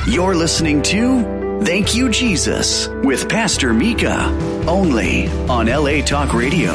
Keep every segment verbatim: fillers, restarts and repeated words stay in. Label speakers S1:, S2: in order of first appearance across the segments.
S1: You're listening to Thank You, Jesus, with Pastor Mika, only on L A Talk Radio.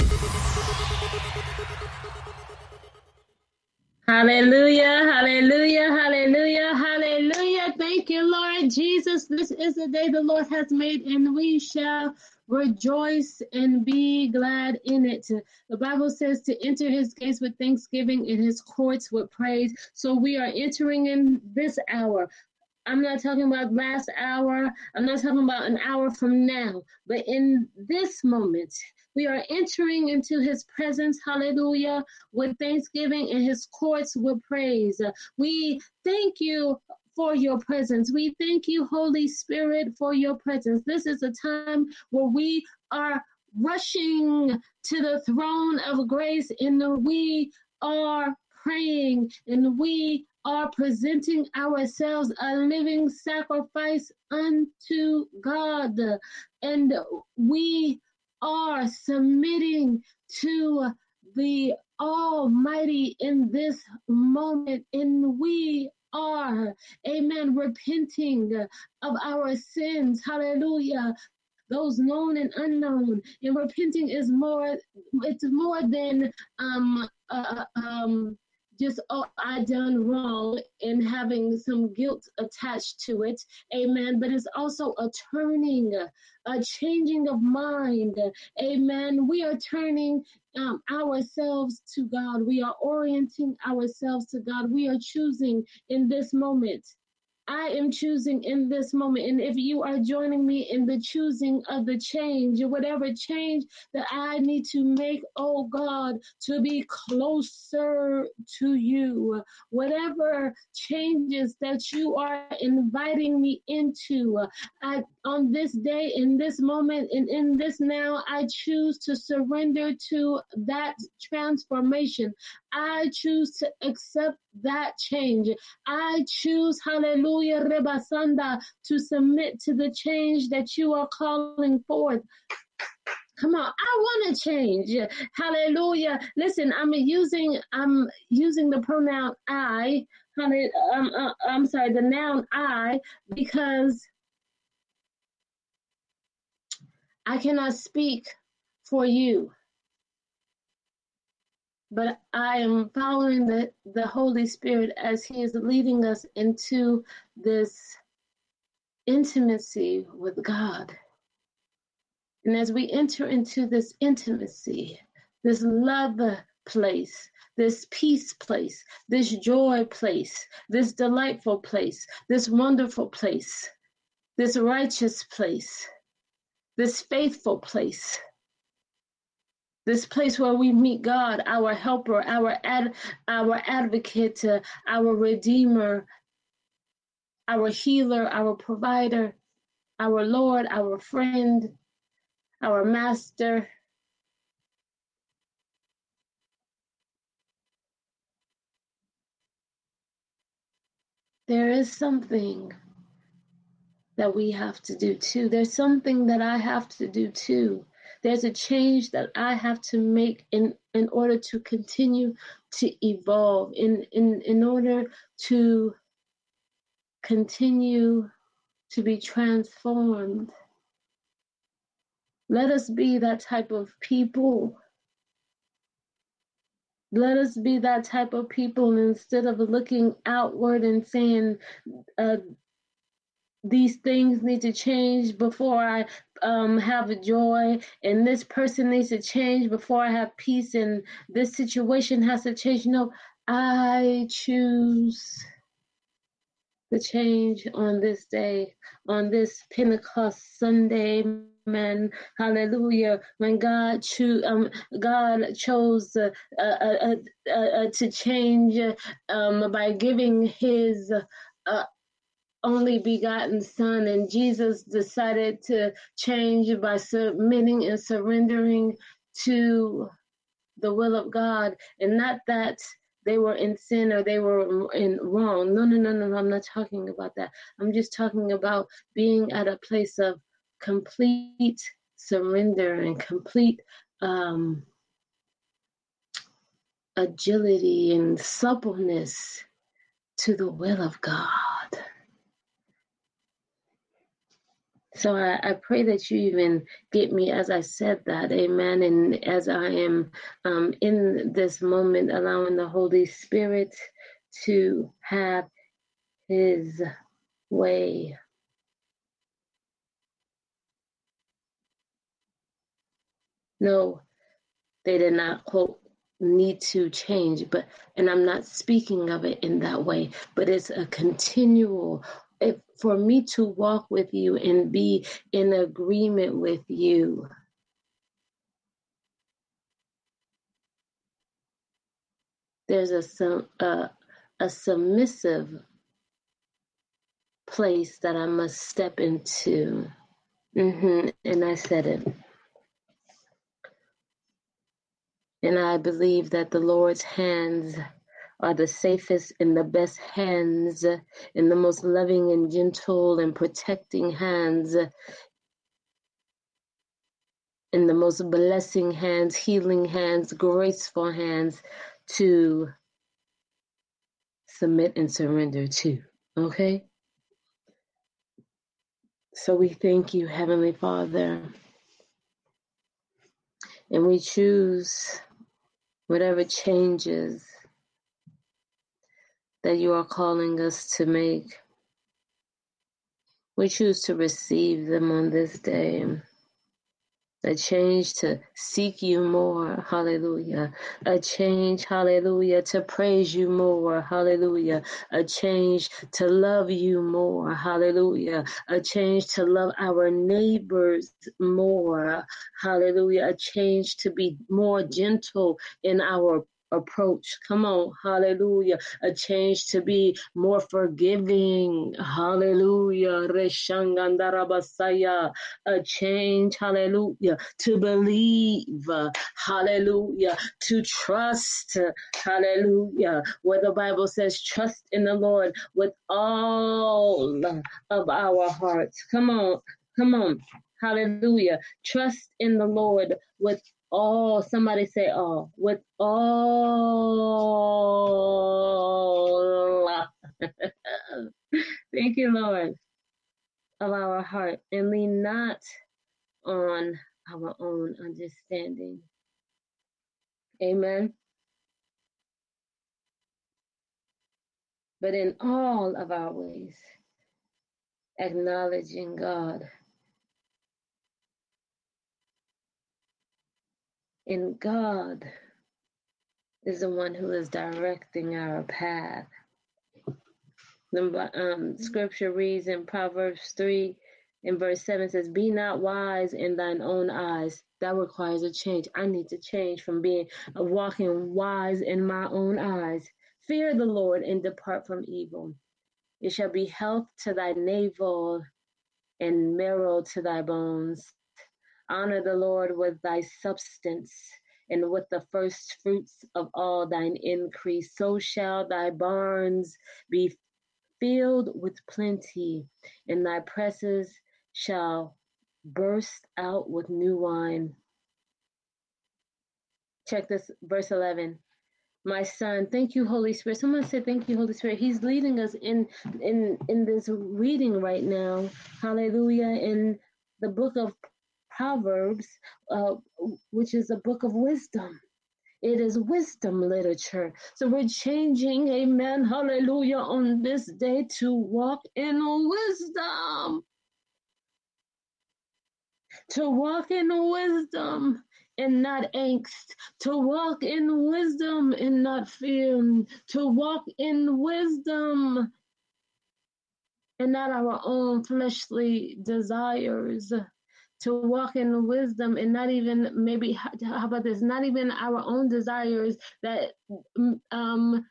S2: Hallelujah, hallelujah, hallelujah, hallelujah. Thank you, Lord Jesus. This is the day the Lord has made, and we shall rejoice and be glad in it. The Bible says to enter his gates with thanksgiving and his courts with praise. So we are entering in this hour. I'm not talking about last hour. I'm not talking about an hour from now. But in this moment, we are entering into his presence, hallelujah, with thanksgiving and his courts with praise. We thank you for your presence. We thank you, Holy Spirit, for your presence. This is a time where we are rushing to the throne of grace, and we are praying, and we are presenting ourselves a living sacrifice unto God, and we are submitting to the Almighty in this moment, and we are, amen, repenting of our sins, hallelujah, those known and unknown. And repenting is more, it's more than um uh, um just, oh, I done wrong, and having some guilt attached to it, amen. But it's also a turning, a changing of mind, amen. We are turning um, ourselves to God. We are orienting ourselves to God. We are choosing in this moment. I am choosing in this moment. And if you are joining me in the choosing of the change, or whatever change that I need to make, oh God, to be closer to you, whatever changes that you are inviting me into, I, on this day, in this moment, and in this now, I choose to surrender to that transformation. I choose to accept that change. I choose, hallelujah, Rebasanda, to submit to the change that you are calling forth. Come on, I want to change. Hallelujah. Listen, I'm using I'm using the pronoun I. Honey, um, uh, I'm sorry, the noun I, because I cannot speak for you. But I am following the, the Holy Spirit as he is leading us into this intimacy with God. And as we enter into this intimacy, this love place, this peace place, this joy place, this delightful place, this wonderful place, this righteous place, this faithful place, this place where we meet God, our helper, our ad, our advocate, uh, our redeemer, our healer, our provider, our Lord, our friend, our master. There is something that we have to do too. There's something that I have to do too. There's a change that I have to make in, in order to continue to evolve, in, in, in order to continue to be transformed. Let us be that type of people. Let us be that type of people, instead of looking outward and saying, uh, these things need to change before I um, have joy, and this person needs to change before I have peace, and this situation has to change. No, I choose the change on this day, on this Pentecost Sunday. Amen. Hallelujah. When God cho- um, God chose uh, uh, uh, uh, uh, to change um, by giving his uh, only begotten Son, and Jesus decided to change by submitting and surrendering to the will of God, and not that they were in sin or they were in wrong. No, no, no, no, no. I'm not talking about that. I'm just talking about being at a place of complete surrender and complete um, agility and suppleness to the will of God. So I, I pray that you even get me as I said that, amen. And as I am um, in this moment, allowing the Holy Spirit to have his way. No, they did not, quote, need to change, but, and I'm not speaking of it in that way, but it's a continual, if, for me to walk with you and be in agreement with you. There's a, a, a submissive place that I must step into. Mm-hmm. And I said it. And I believe that the Lord's hands are the safest and the best hands and the most loving and gentle and protecting hands and the most blessing hands, healing hands, graceful hands to submit and surrender to. Okay? So we thank you, Heavenly Father. And we choose whatever changes that you are calling us to make. We choose to receive them on this day. A change to seek you more, hallelujah. A change, hallelujah, to praise you more, hallelujah. A change to love you more, hallelujah. A change to love our neighbors more, hallelujah. A change to be more gentle in our approach. Come on, hallelujah. A change to be more forgiving, hallelujah. Reshangandarabasaya. A change, hallelujah, to believe, hallelujah, to trust, hallelujah. Where the Bible says, trust in the Lord with all of our hearts. Come on, come on, hallelujah. Trust in the Lord with all, somebody say all, with all. Thank you, Lord, of our heart, and lean not on our own understanding. Amen. But in all of our ways, acknowledging God. And God is the one who is directing our path. The um, scripture reads in Proverbs three and verse seven says, be not wise in thine own eyes. That requires a change. I need to change from being a walking wise in my own eyes. Fear the Lord and depart from evil. It shall be health to thy navel and marrow to thy bones. Honor the Lord with thy substance and with the first fruits of all thine increase. So shall thy barns be filled with plenty, and thy presses shall burst out with new wine. Check this, verse eleven. My son, thank you, Holy Spirit. Someone said, thank you, Holy Spirit. He's leading us in in in this reading right now. Hallelujah. In the book of Proverbs, uh, which is a book of wisdom. It is wisdom literature. So we're changing, amen, hallelujah, on this day to walk in wisdom. To walk in wisdom and not angst, to walk in wisdom and not fear, to walk in wisdom and not our own fleshly desires, to walk in wisdom and not even, maybe, how about this, not even our own desires that um,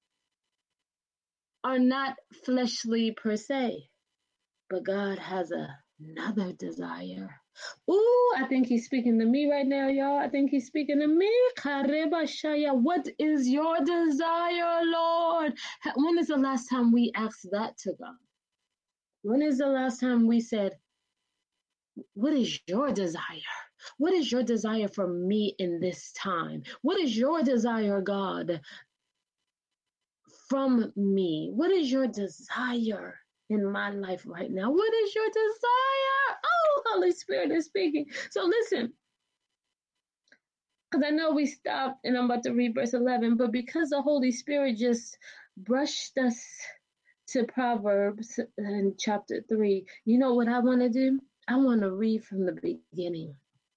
S2: are not fleshly per se, but God has a, another desire. Ooh, I think he's speaking to me right now, y'all. I think he's speaking to me. What is your desire, Lord? When is the last time we asked that to God? When is the last time we said, what is your desire? What is your desire for me in this time? What is your desire, God, from me? What is your desire? in my life right now? What is your desire? Oh, Holy Spirit is speaking. So listen, because I know we stopped and I'm about to read verse eleven, but because the Holy Spirit just brushed us to Proverbs in chapter three, you know what I want to do? I want to read from the beginning.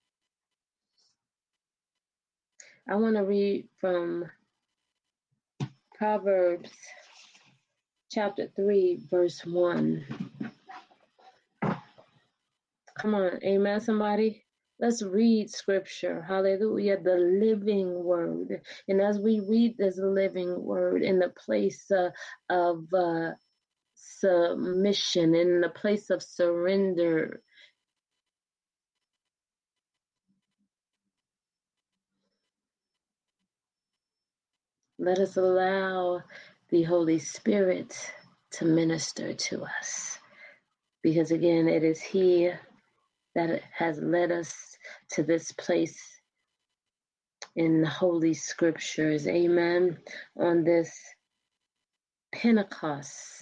S2: I want to read from Proverbs chapter three, verse one. Come on, amen, somebody? Let's read scripture. Hallelujah, the living word. And as we read this living word in the place uh, of uh, submission, in the place of surrender, let us allow the Holy Spirit to minister to us. Because again, it is He that has led us to this place in the Holy Scriptures. Amen. On this Pentecost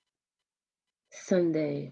S2: Sunday,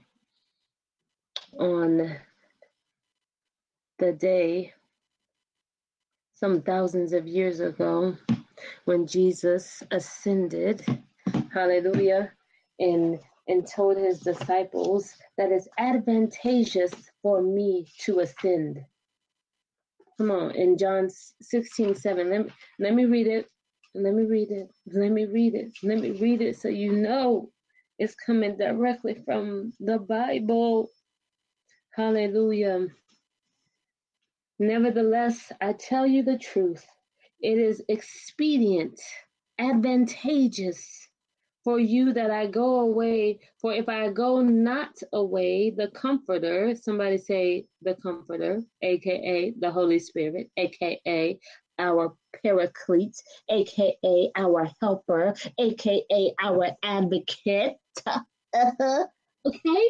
S2: on the day some thousands of years ago when Jesus ascended, hallelujah, and and told his disciples that it's advantageous for me to ascend. Come on, in John sixteen seven, let me, let me read it. Let me read it. Let me read it. Let me read it so you know it's coming directly from the Bible. Hallelujah. Nevertheless, I tell you the truth. It is expedient, advantageous for you that I go away. For if I go not away, the Comforter, somebody say the Comforter, aka the Holy Spirit, aka our Paraclete, aka our Helper, aka our Advocate. Uh-huh. Okay?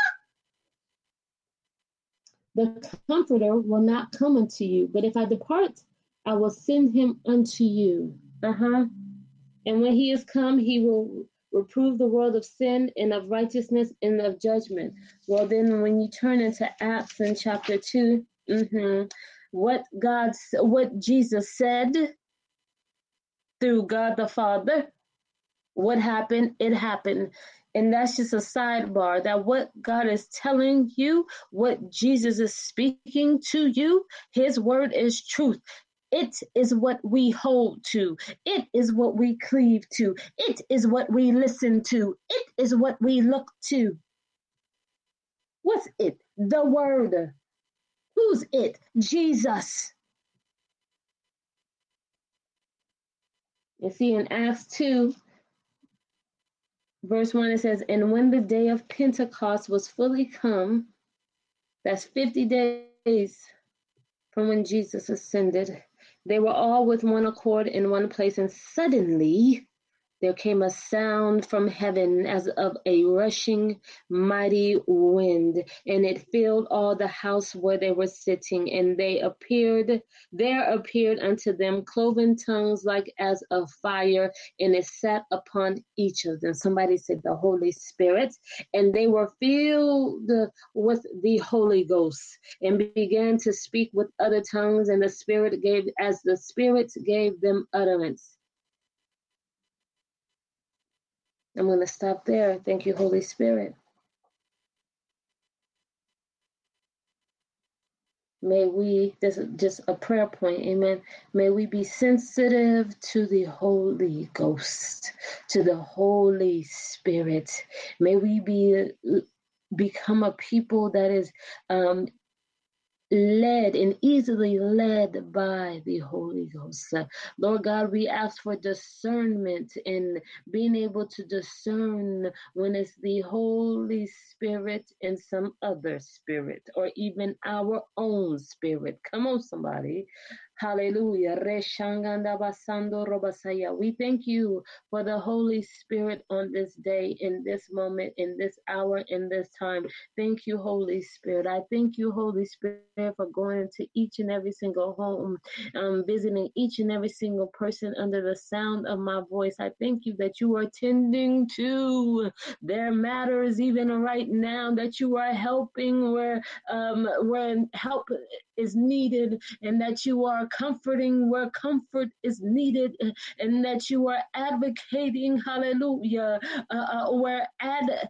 S2: The Comforter will not come unto you, but if I depart, I will send him unto you. Uh-huh. And when he is come, he will reprove the world of sin and of righteousness and of judgment. Well, then when you turn into Acts in chapter two, mm-hmm, what God, what Jesus said through God the Father, what happened? It happened. And that's just a sidebar, that what God is telling you, what Jesus is speaking to you, his word is truth. It is what we hold to. It is what we cleave to. It is what we listen to. It is what we look to. What's it? The word. Who's it? Jesus. You see, in Acts two, verse one, it says, and when the day of Pentecost was fully come, that's fifty days from when Jesus ascended, they were all with one accord in one place, and suddenly there came a sound from heaven as of a rushing mighty wind, and it filled all the house where they were sitting, and they appeared, there appeared unto them cloven tongues like as of fire, and it sat upon each of them. Somebody said the Holy Spirit, and they were filled with the Holy Ghost, and began to speak with other tongues, and the Spirit gave, as the Spirit gave them utterance. I'm going to stop there. Thank you, Holy Spirit. May we, this is just a prayer point, amen. May we be sensitive to the Holy Ghost, to the Holy Spirit. May we be become a people that is um, led and easily led by the Holy Ghost. Uh, Lord God, we ask for discernment in being able to discern when it's the Holy Spirit and some other spirit, or even our own spirit. Come on, somebody. Hallelujah. Reshanganda basando robasaya. We thank you for the Holy Spirit on this day, in this moment, in this hour, in this time. Thank you, Holy Spirit. I thank you, Holy Spirit, for going into each and every single home, um, visiting each and every single person under the sound of my voice. I thank you that you are tending to their matters even right now, that you are helping where um, where help is needed, and that you are comforting where comfort is needed, and that you are advocating, hallelujah, uh, uh, where ad-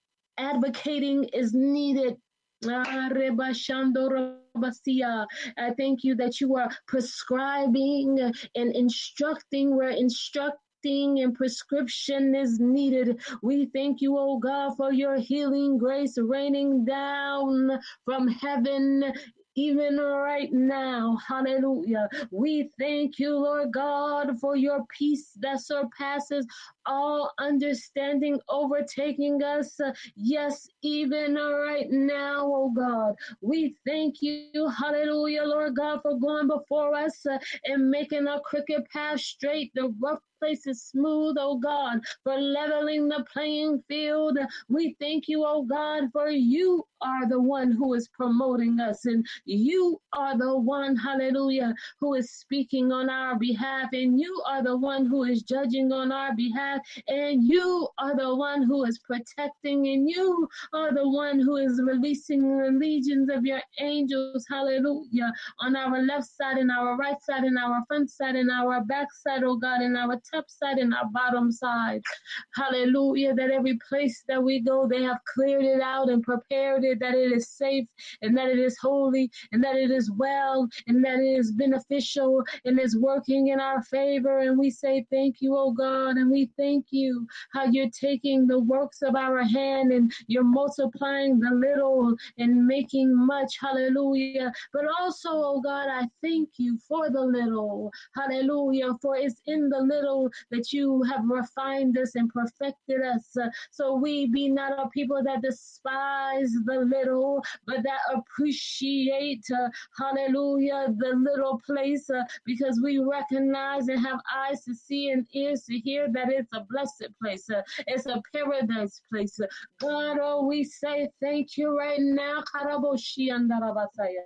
S2: advocating is needed. Ah, rebashando rabasia. I thank you that you are prescribing and instructing where instructing and prescription is needed. We thank you, oh God, for your healing grace raining down from heaven even right now. Hallelujah. We thank you, Lord God, for your peace that surpasses all understanding overtaking us. Uh, yes, even right now, oh God. We thank you, hallelujah, Lord God, for going before us uh, and making our crooked path straight, the rough places smooth, oh God, for leveling the playing field. We thank you, oh God, for you are the one who is promoting us, and you are the one, hallelujah, who is speaking on our behalf, and you are the one who is judging on our behalf, and you are the one who is protecting, and you are the one who is releasing the legions of your angels, hallelujah, on our left side and our right side and our front side and our back side, oh God, and our top side and our bottom side. Hallelujah, that every place that we go, they have cleared it out and prepared it, that it is safe and that it is holy and that it is well and that it is beneficial and is working in our favor. And we say thank you, oh God, and we thank you how you're taking the works of our hand and you're multiplying the little and making much. Hallelujah. But also, oh God, I thank you for the little. Hallelujah. For it's in the little that you have refined us and perfected us. Uh, so we be not a people that despise the little, but that appreciate, uh, hallelujah, the little place, uh, because we recognize and have eyes to see and ears to hear that it's a blessed place. Uh, it's a paradise place. Uh, God, oh, we say thank you right now. Karaboshi andarabasaya.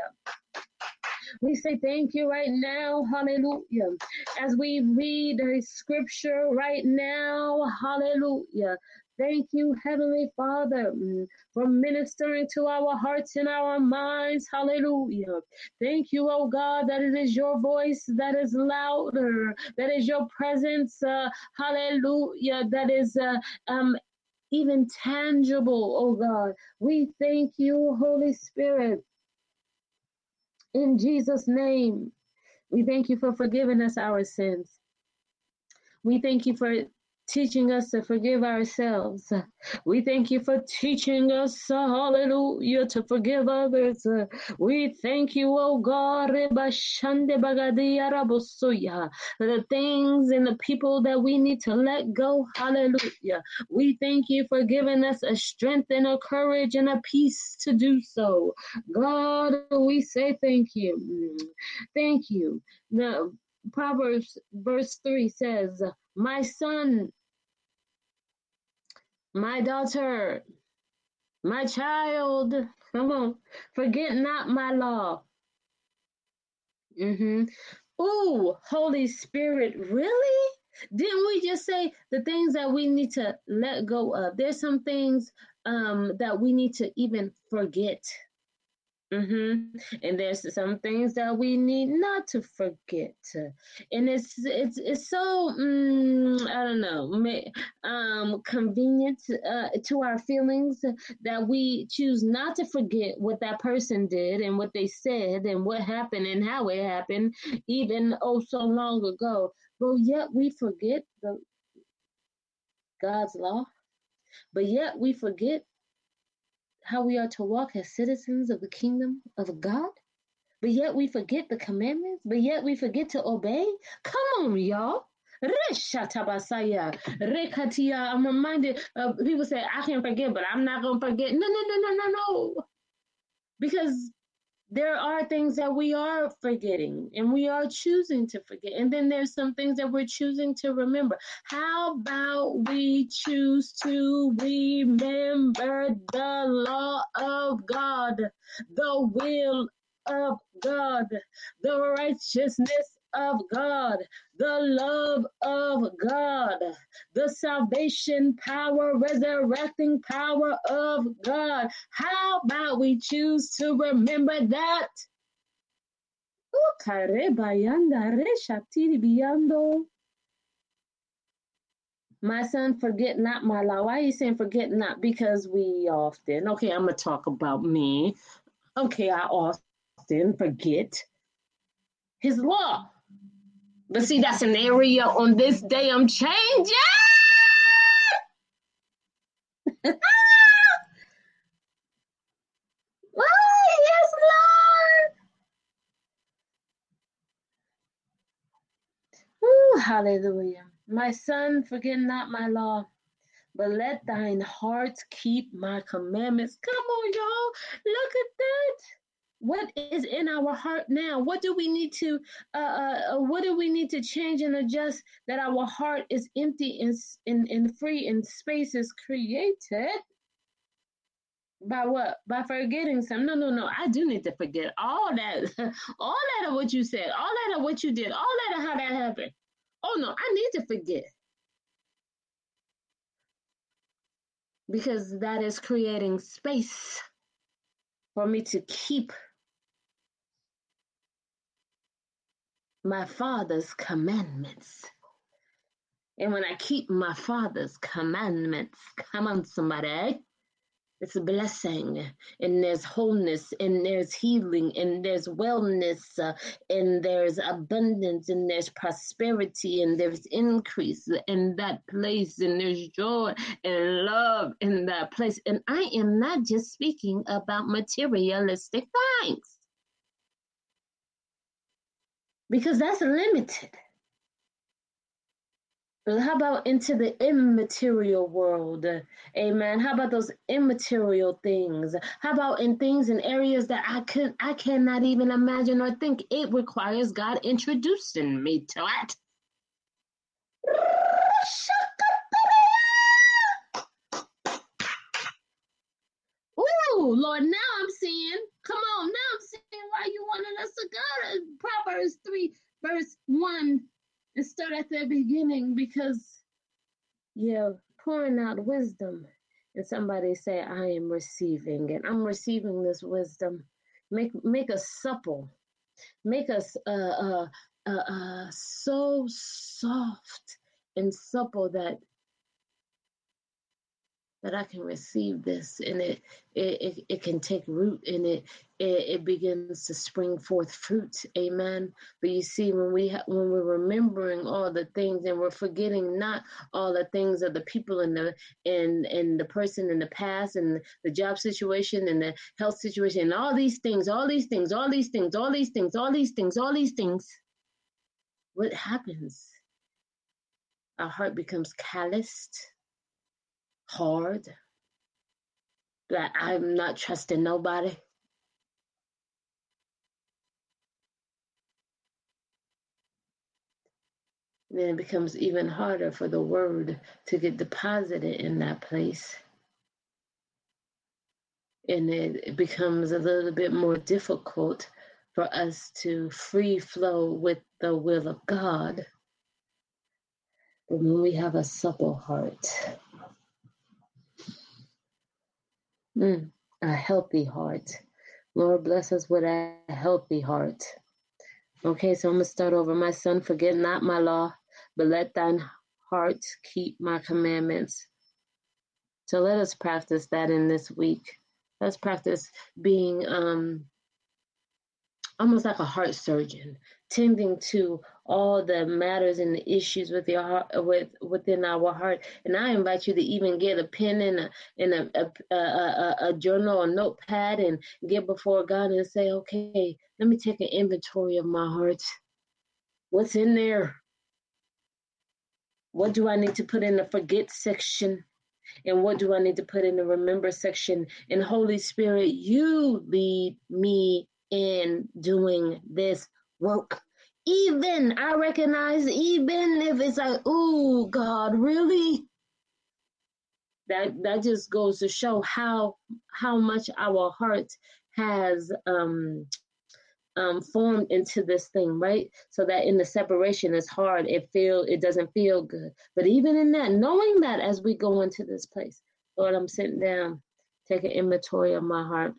S2: We say thank you right now, hallelujah. As we read the scripture right now, hallelujah. Thank you, Heavenly Father, for ministering to our hearts and our minds, hallelujah. Thank you, oh God, that it is your voice that is louder, that is your presence, uh, hallelujah, that is uh, um, even tangible, oh God. We thank you, Holy Spirit. In Jesus' name, we thank you for forgiving us our sins. We thank you for teaching us to forgive ourselves. We thank you for teaching us, uh, hallelujah, to forgive others. Uh, we thank you, oh God, for the things and the people that we need to let go. Hallelujah. We thank you for giving us a strength and a courage and a peace to do so. God, we say thank you. Thank you. Now, Proverbs verse three says, my son, my daughter, my child, come on, forget not my law. Mm-hmm. Ooh, Holy Spirit, really? Didn't we just say the things that we need to let go of? There's some things um, that we need to even forget. Mm-hmm. And there's some things that we need not to forget, and it's it's it's so um, I don't know, um, convenient uh, to our feelings that we choose not to forget what that person did and what they said and what happened and how it happened, even oh so long ago. But yet we forget the God's law. But yet we forget how we are to walk as citizens of the kingdom of God. But yet we forget the commandments. But yet we forget to obey. Come on, y'all. Reshatabasaya, Rekatia. I'm reminded of people say, I can forget, but I'm not going to forget. No, no, no, no, no, no. Because there are things that we are forgetting and we are choosing to forget. And then there's some things that we're choosing to remember. How about we choose to remember the law of God, the will of God, the righteousness of God, the love of God, the salvation power, resurrecting power of God. How about we choose to remember that? My son, forget not my law. Why are you saying forget not? Because we often, okay, I'm going to talk about me. Okay, I often forget his law. But see, that's an area on this day I'm changing. Oh, yes, Lord. Ooh, hallelujah. My son, forget not my law, but let thine heart keep my commandments. Come on, y'all. Look at that. What is in our heart now? What do we need to uh, uh what do we need to change and adjust that our heart is empty and, and, and free and space is created? By what? By forgetting some. No, no, no. I do need to forget all that. All that of what you said. All that of what you did. All that of how that happened. Oh no, I need to forget. Because that is creating space for me to keep my Father's commandments. And when I keep my Father's commandments, come on, somebody, it's a blessing, and there's wholeness, and there's healing, and there's wellness, uh, and there's abundance, and there's prosperity, and there's increase in that place, and there's joy and love in that place. And I am not just speaking about materialistic things, because that's limited. But how about into the immaterial world? Amen. How about those immaterial things? How about in things in areas that I could I cannot even imagine or think? It requires God introducing me to it. Ooh, Lord, now I'm seeing. Come on, now I'm seeing why you wanted us to go to Proverbs three, verse one, and start at the beginning, because you're pouring out wisdom. And somebody say, I am receiving it. I'm receiving this wisdom. Make make us supple. Make us uh, uh, uh, uh, so soft and supple that that I can receive this, and it it, it, it can take root, and it, it it begins to spring forth fruit. Amen. But you see, when we ha- when we're remembering all the things, and we're forgetting not all the things of the people in the and and the person in the past, and the job situation, and the health situation, and all these things, all these things, all these things, all these things, all these things, all these things. What happens? Our heart becomes calloused, hard. That I'm not trusting nobody. Then it becomes even harder for the word to get deposited in that place. And it, it becomes a little bit more difficult for us to free flow with the will of God. But when we have a supple heart, mm, a healthy heart, Lord bless us with a healthy heart. Okay, so I'm going to start over. My son, forget not my law, but let thine heart keep my commandments. So let us practice that in this week. Let's practice being um, almost like a heart surgeon, tending to all the matters and the issues with your heart, with within our heart. And I invite you to even get a pen and a and a a, a, a, a journal, a notepad, and get before God and say, okay, let me take an inventory of my heart. What's in there? What do I need to put in the forget section? And what do I need to put in the remember section? And Holy Spirit, you lead me in doing this work. Even, I recognize, even if it's like, oh, God, really? That that just goes to show how how much our heart has um, um, formed into this thing, right? So that in the separation, it's hard. It feel it doesn't feel good. But even in that, knowing that as we go into this place, Lord, I'm sitting down, take an inventory of my heart.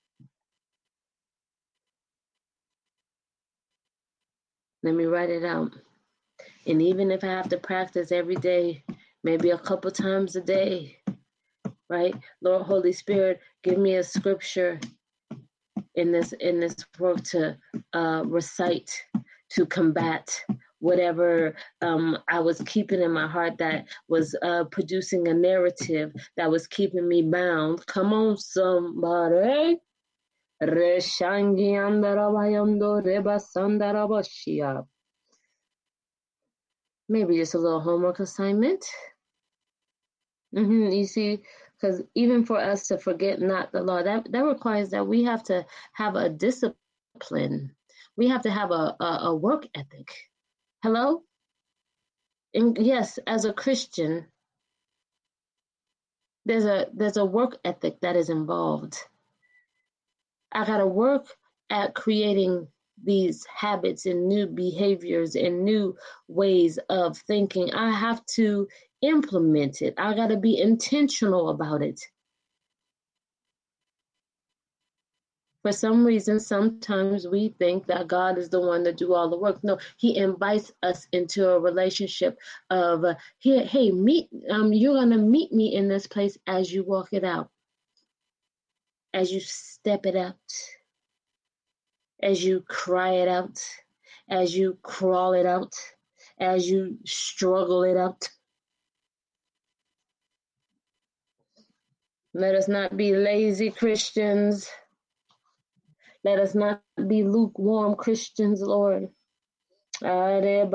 S2: Let me write it out. And even if I have to practice every day, maybe a couple times a day, right? Lord, Holy Spirit, give me a scripture in this in this work to uh, recite, to combat whatever um, I was keeping in my heart that was uh, producing a narrative that was keeping me bound. Come on, somebody. Maybe just a little homework assignment. Mm-hmm. You see, because even for us to forget not the law, that, that requires that we have to have a discipline. We have to have a, a, a work ethic. Hello? And yes, as a Christian, there's a there's a work ethic that is involved. I gotta work at creating these habits and new behaviors and new ways of thinking. I have to implement it. I gotta be intentional about it. For some reason, sometimes we think that God is the one to do all the work. No, He invites us into a relationship of, uh, hey, hey, meet. Um, you're gonna meet me in this place as you walk it out, as you step it out, as you cry it out, as you crawl it out, as you struggle it out. Let us not be lazy Christians. Let us not be lukewarm Christians, Lord. Let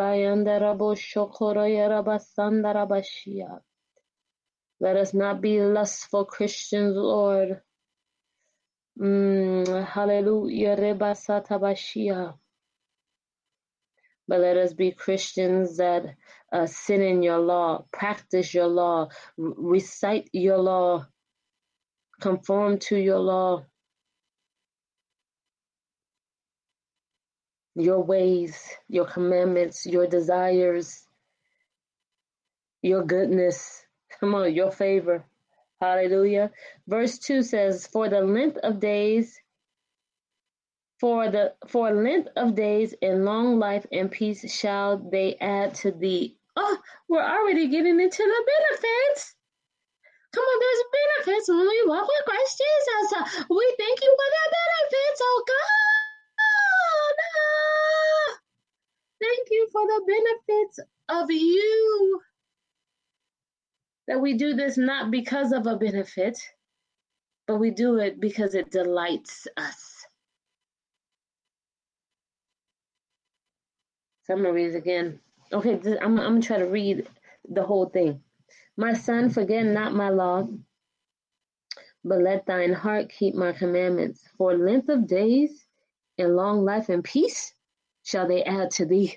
S2: us not be lustful Christians, Lord. Mm, hallelujah. But let us be Christians that uh, sin in your law, practice your law, r- recite your law, conform to your law, your ways, your commandments, your desires, your goodness. Come on, your favor. Hallelujah. Verse two says, For the length of days, for the for length of days and long life and peace shall they add to thee. Oh, we're already getting into the benefits. Come on, there's benefits when we walk with Christ Jesus. We thank you for the benefits, oh God. Thank you for the benefits of you. That we do this not because of a benefit, but we do it because it delights us. Summaries again. Okay, I'm, I'm going to try to read the whole thing. My son, forget not my law, but let thine heart keep my commandments. For length of days and long life and peace shall they add to thee.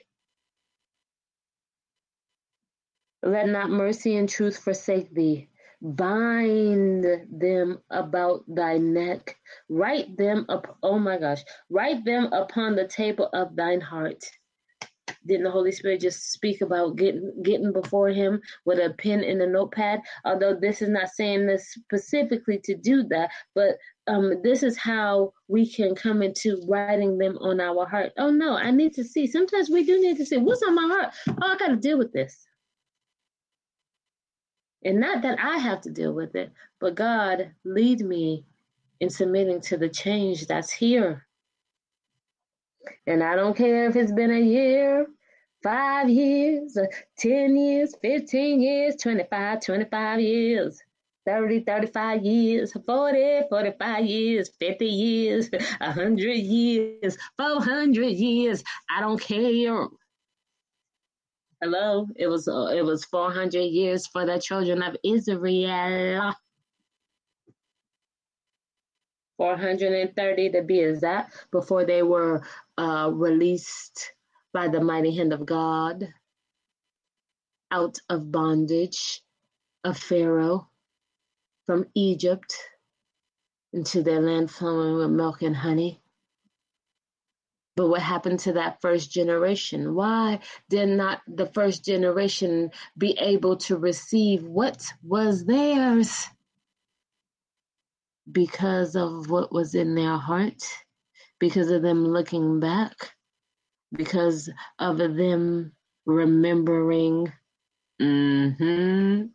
S2: Let not mercy and truth forsake thee. Bind them about thy neck. Write them up. Oh my gosh. Write them upon the table of thine heart. Didn't the Holy Spirit just speak about getting getting before Him with a pen and a notepad? Although this is not saying this specifically to do that, but um, this is how we can come into writing them on our heart. Oh no, I need to see. Sometimes we do need to see what's on my heart. Oh, I got to deal with this. And not that I have to deal with it, but God lead me in submitting to the change that's here. And I don't care if it's been a year, five years, ten years, fifteen years, twenty-five, twenty-five years, thirty, thirty-five years, forty, forty-five years, fifty years, one hundred years, four hundred years. I don't care. Hello? It was uh, it was four hundred years for the children of Israel. four hundred thirty to be exact, before they were uh, released by the mighty hand of God out of bondage of Pharaoh from Egypt into their land flowing with milk and honey. But what happened to that first generation? Why did not the first generation be able to receive what was theirs? Because of what was in their heart, because of them looking back, because of them remembering mm-hmm,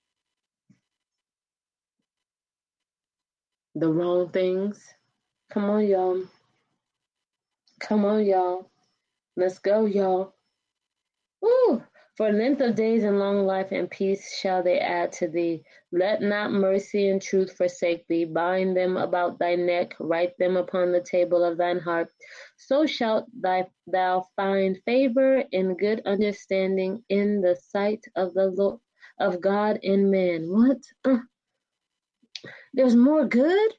S2: the wrong things. Come on, y'all. Come on, y'all. Let's go, y'all. Woo! For length of days and long life and peace shall they add to thee. Let not mercy and truth forsake thee. Bind them about thy neck, write them upon the table of thine heart. So shalt thy, thou find favor and good understanding in the sight of the Lord, of God and man. What? Uh, there's more good?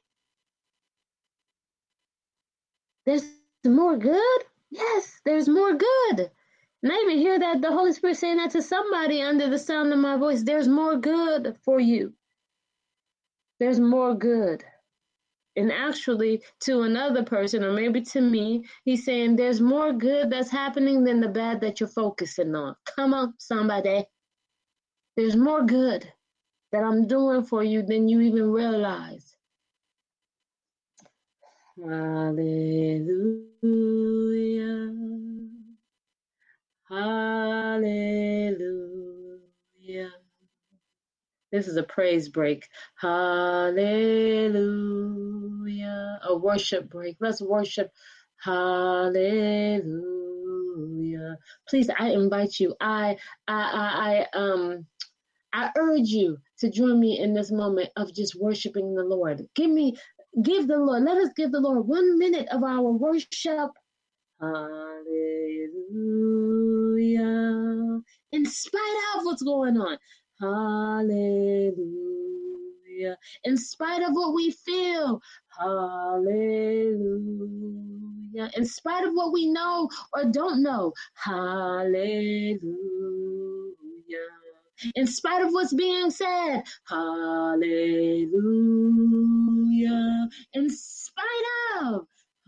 S2: There's more good? Yes, there's more good. And I even hear that the Holy Spirit saying that to somebody under the sound of my voice. There's more good for you. There's more good. And actually, to another person, or maybe to me, he's saying there's more good that's happening than the bad that you're focusing on. Come on, somebody. There's more good that I'm doing for you than you even realize. Hallelujah. Hallelujah. This is a praise break. Hallelujah. A worship break. Let's worship. Hallelujah. Please, I invite you. I, I, I, I, um, I urge you to join me in this moment of just worshiping the Lord. Give me, give the Lord. Let us give the Lord one minute of our worship. Hallelujah. In spite of what's going on. Hallelujah. In spite of what we feel. Hallelujah. In spite of what we know or don't know. Hallelujah. In spite of what's being said. Hallelujah. In spite of.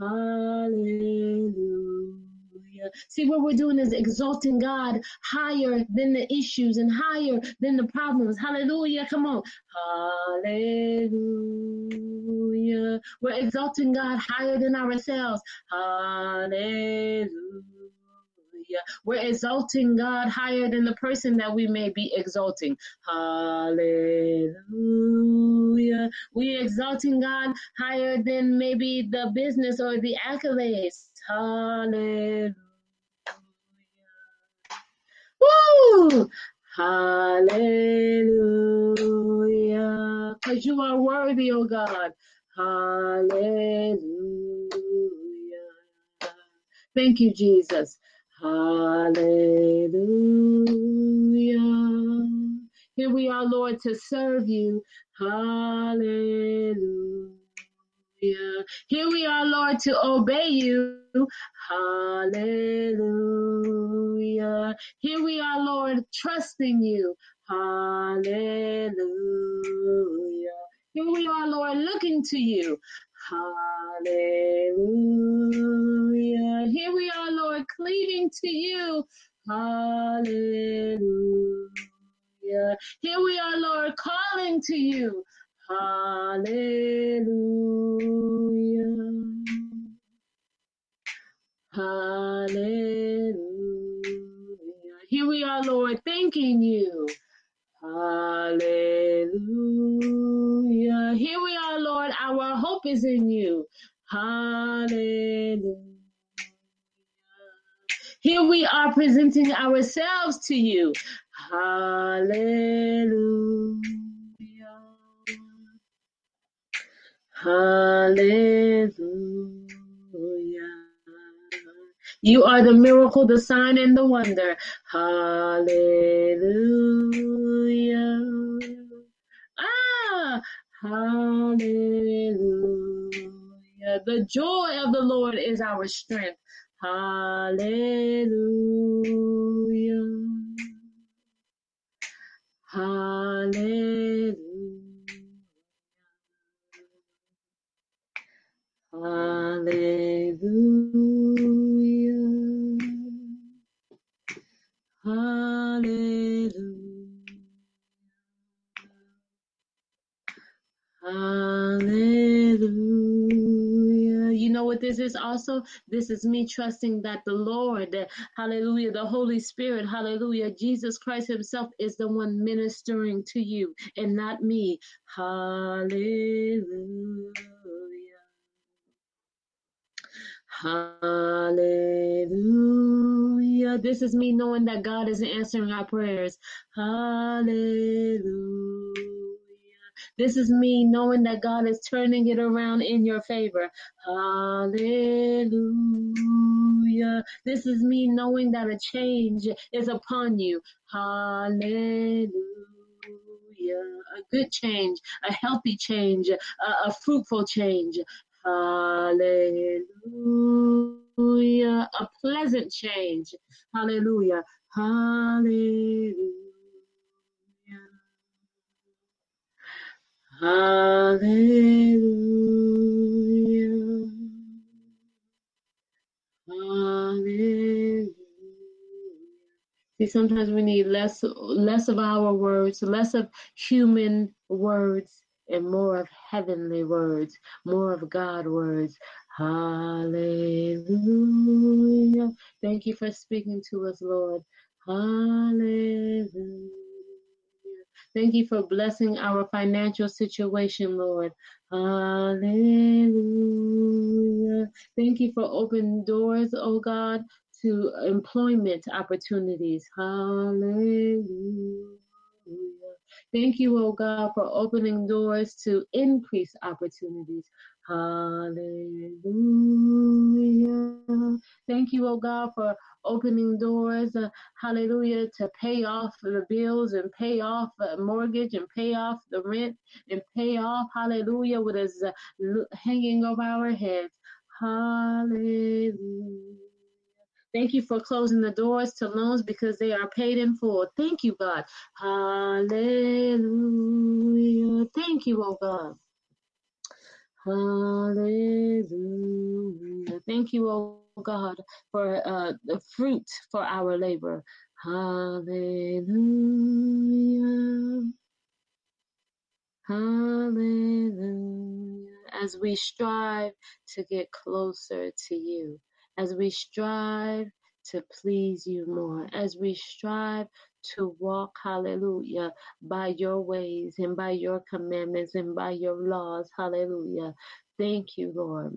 S2: Hallelujah. See, what we're doing is exalting God higher than the issues and higher than the problems. Hallelujah. Come on. Hallelujah. We're exalting God higher than ourselves. Hallelujah. We're exalting God higher than the person that we may be exalting. Hallelujah. We're exalting God higher than maybe the business or the accolades. Hallelujah. Woo! Hallelujah. Because you are worthy, oh God. Hallelujah. Thank you, Jesus. Hallelujah. Here we are, Lord, to serve you. Hallelujah. Here we are, Lord, to obey you. Hallelujah. Here we are, Lord, trusting you. Hallelujah. Here we are, Lord, looking to you. Hallelujah. Here we are, Lord, cleaving to you. Hallelujah. Here we are, Lord, calling to you. Hallelujah. Hallelujah. Here we are, Lord, thanking you. Hallelujah. Here we are, Lord. Our hope is in you. Hallelujah. Here we are presenting ourselves to you. Hallelujah. Hallelujah. You are the miracle, the sign, and the wonder. Hallelujah. Ah, hallelujah. The joy of the Lord is our strength. Hallelujah. Hallelujah. Hallelujah. Hallelujah. Hallelujah. You know what this is also? This is me trusting that the Lord, hallelujah, the Holy Spirit, hallelujah, Jesus Christ himself is the one ministering to you and not me. Hallelujah. Hallelujah. This is me knowing that God is answering our prayers. Hallelujah. This is me knowing that God is turning it around in your favor. Hallelujah. This is me knowing that a change is upon you. Hallelujah. A good change, a healthy change, a, a fruitful change. Hallelujah. A pleasant change. Hallelujah. Hallelujah. Hallelujah. Hallelujah. See, sometimes we need less, less of our words, less of human words, and more of heavenly words, more of God words. Hallelujah. Thank you for speaking to us, Lord. Hallelujah. Thank you for blessing our financial situation, Lord. Hallelujah. Thank you for open doors, oh God, to employment opportunities. Hallelujah. Thank you, oh God, for opening doors to increase opportunities. Hallelujah. Thank you, oh God, for opening doors, uh, hallelujah, to pay off the bills and pay off the mortgage and pay off the rent and pay off, hallelujah, what is uh, hanging over our heads. Hallelujah. Thank you for closing the doors to loans because they are paid in full. Thank you, God. Hallelujah. Thank you, oh God. Hallelujah. Thank you, oh God, for uh, the fruit for our labor. Hallelujah. Hallelujah. As we strive to get closer to you, as we strive to please you more, as we strive to walk, hallelujah, by your ways and by your commandments and by your laws, hallelujah. Thank you, Lord.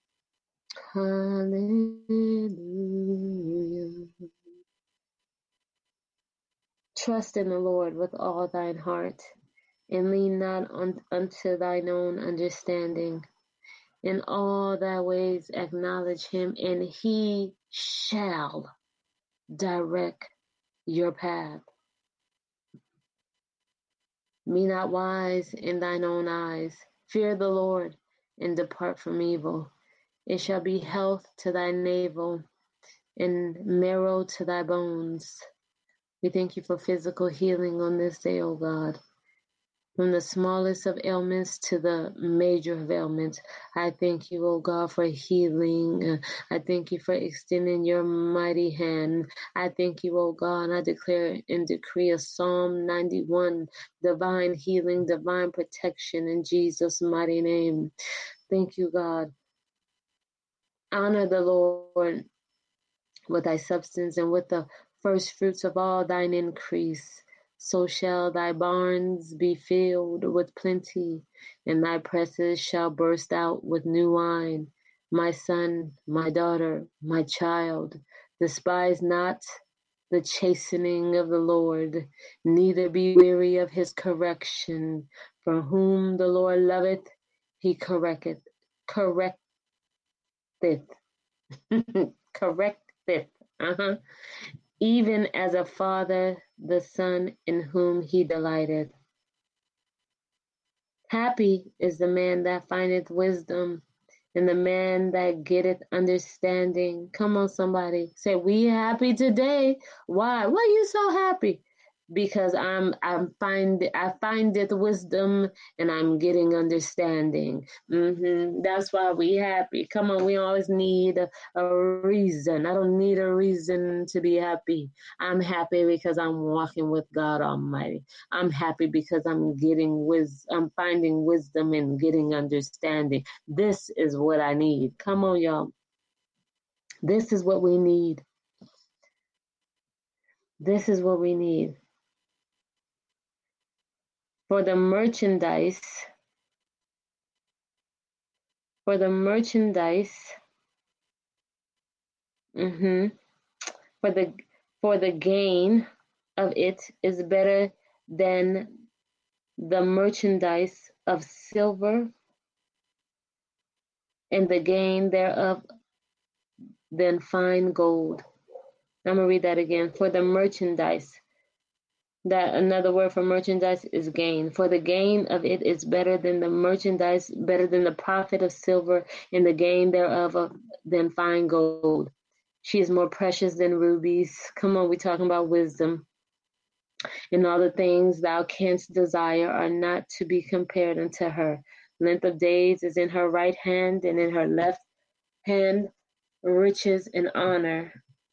S2: Hallelujah. Trust in the Lord with all thine heart, and lean not on, unto thine own understanding. In all thy ways acknowledge him, and he shall direct your path. Be not wise in thine own eyes. Fear the Lord, and depart from evil. It shall be health to thy navel, and marrow to thy bones. We thank you for physical healing on this day, O God. From the smallest of ailments to the major of ailments, I thank you, O God, for healing. I thank you for extending your mighty hand. I thank you, O God, and I declare and decree a Psalm ninety-one, divine healing, divine protection in Jesus' mighty name. Thank you, God. Honor the Lord with thy substance and with the first fruits of all thine increase. So shall thy barns be filled with plenty, and thy presses shall burst out with new wine. My son, my daughter, my child, despise not the chastening of the Lord, neither be weary of his correction. For whom the Lord loveth, he correcteth, correcteth, correcteth. Uh-huh. Even as a father, the son in whom he delighteth. Happy is the man that findeth wisdom and the man that getteth understanding. Come on, somebody. Say, we happy today. Why? Why are you so happy? Because I'm I'm find I find it wisdom and I'm getting understanding. Mm-hmm. That's why we happy. Come on, we always need a, a reason. I don't need a reason to be happy. I'm happy because I'm walking with God Almighty. I'm happy because I'm getting wis I'm finding wisdom and getting understanding. This is what I need. Come on, y'all. This is what we need. This is what we need. For the merchandise, for the merchandise, mm-hmm, for the for the gain of it is better than the merchandise of silver, and the gain thereof than fine gold. I'm gonna read that again. For the merchandise. That another word for merchandise is gain. For the gain of it is better than the merchandise, better than the profit of silver, and the gain thereof of, than fine gold. She is more precious than rubies. Come on, we're talking about wisdom. And all the things thou canst desire are not to be compared unto her. Length of days is in her right hand, and in her left hand riches and honor.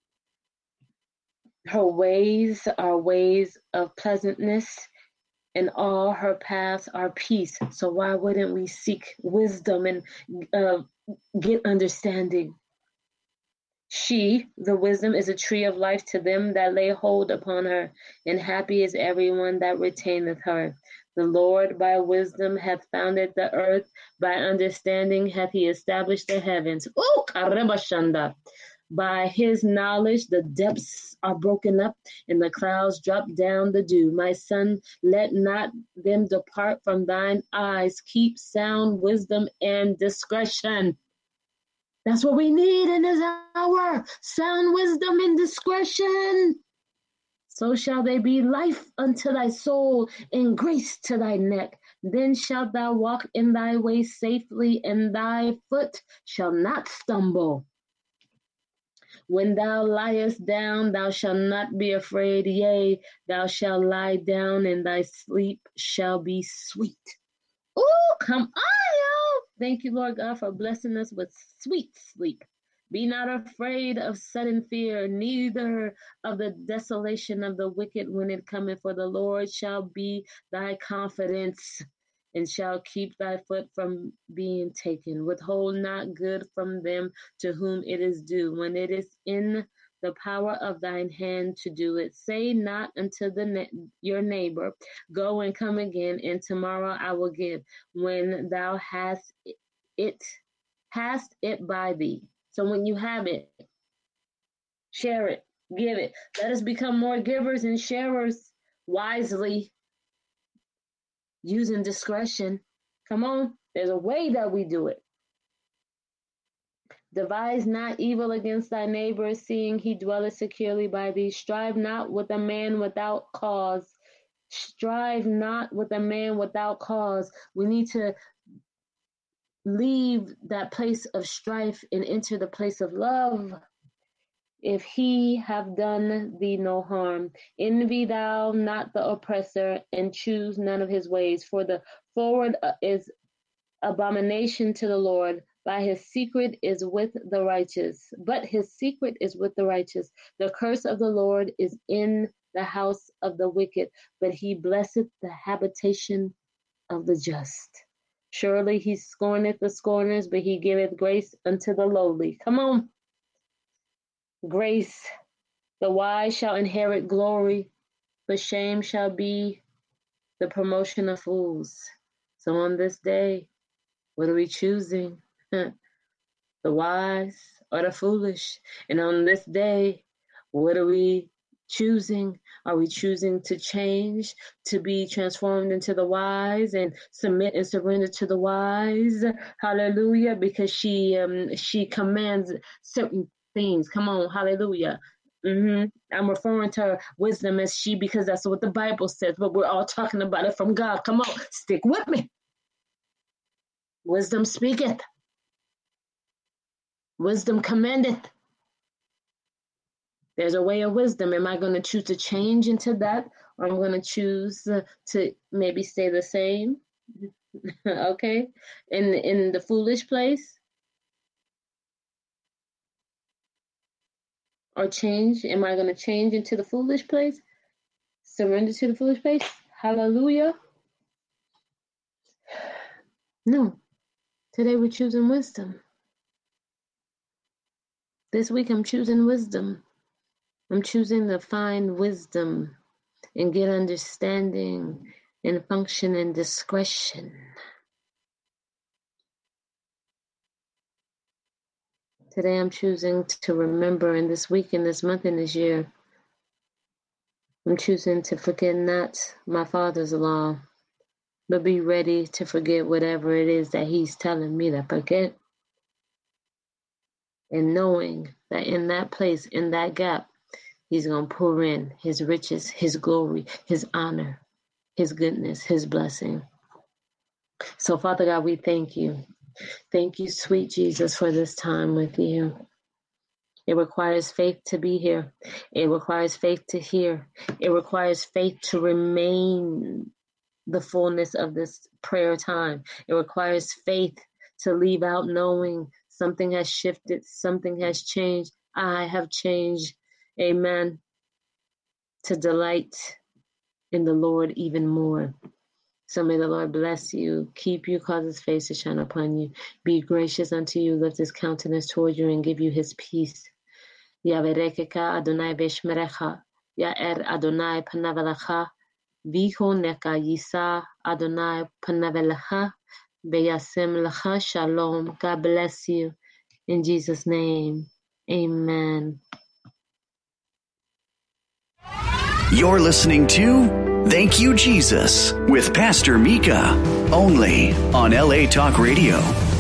S2: Her ways are ways of pleasantness, and all her paths are peace. So why wouldn't we seek wisdom and uh, get understanding? She, the wisdom, is a tree of life to them that lay hold upon her, and happy is everyone that retaineth her. The Lord by wisdom hath founded the earth, by understanding hath he established the heavens. Oh, Karebashanda. By his knowledge the depths are broken up, and the clouds drop down the dew. My son, let not them depart from thine eyes. Keep sound wisdom and discretion. That's what we need in this hour. Sound wisdom and discretion. So shall they be life unto thy soul, and grace to thy neck. Then shalt thou walk in thy way safely, and thy foot shall not stumble. When thou liest down, thou shalt not be afraid. Yea, thou shalt lie down, and thy sleep shall be sweet. Oh, come on, y'all. Thank you, Lord God, for blessing us with sweet sleep. Be not afraid of sudden fear, neither of the desolation of the wicked when it cometh, for the Lord shall be thy confidence, and shall keep thy foot from being taken. Withhold not good from them to whom it is due, when it is in the power of thine hand to do it. Say not unto the ne- your neighbor, go and come again, and tomorrow I will give, when thou hast it, hast it by thee. So when you have it, share it, give it. Let us become more givers and sharers wisely, using discretion. Come on, there's a way that we do it. Devise not evil against thy neighbor, seeing he dwelleth securely by thee. Strive not with a man without cause. Strive not with a man without cause. We need to leave that place of strife and enter the place of love. If he have done thee no harm, envy thou not the oppressor, and choose none of his ways. For the forward is abomination to the Lord, by his secret is with the righteous. But his secret is with the righteous. The curse of the Lord is in the house of the wicked, but he blesseth the habitation of the just. Surely he scorneth the scorners, but he giveth grace unto the lowly. Come on. Grace. The wise shall inherit glory, but shame shall be the promotion of fools. So on this day, what are we choosing? The wise or the foolish? And on this day, what are we choosing? Are we choosing to change, to be transformed into the wise and submit and surrender to the wise? Hallelujah, because she um, she commands certain things. Come on, hallelujah. Mm-hmm. I'm referring to her wisdom as she because that's what the Bible says, but we're all talking about it from God. Come on, stick with me. Wisdom speaketh. Wisdom commendeth. There's a way of wisdom. Am I going to choose to change into that, or I'm going to choose uh, to maybe stay the same? Okay, in in the foolish place, or change? Am I going to change into the foolish place? Surrender to the foolish place? Hallelujah. No. Today we're choosing wisdom. This week I'm choosing wisdom. I'm choosing to find wisdom and get understanding and function in discretion. Today I'm choosing to remember, in this week, in this month, in this year, I'm choosing to forget not my Father's law, but be ready to forget whatever it is that He's telling me to forget. And knowing that in that place, in that gap, He's going to pour in His riches, His glory, His honor, His goodness, His blessing. So, Father God, we thank you. Thank you, sweet Jesus, for this time with you. It requires faith to be here. It requires faith to hear. It requires faith to remain the fullness of this prayer time. It requires faith to leave out knowing something has shifted, something has changed. I have changed. Amen. To delight in the Lord even more. So may the Lord bless you, keep you, cause His face to shine upon you, be gracious unto you, lift His countenance toward you, and give you His peace. Yaverekeka Adonai Beshmerecha, Yaer Adonai Panavelecha, Viho Neka Yisa Adonai Panavelecha, Beyasem Lecha Shalom. God bless you. In Jesus' name, amen.
S1: You're listening to Thank You, Jesus, with Pastor Mika, only on L A Talk Radio.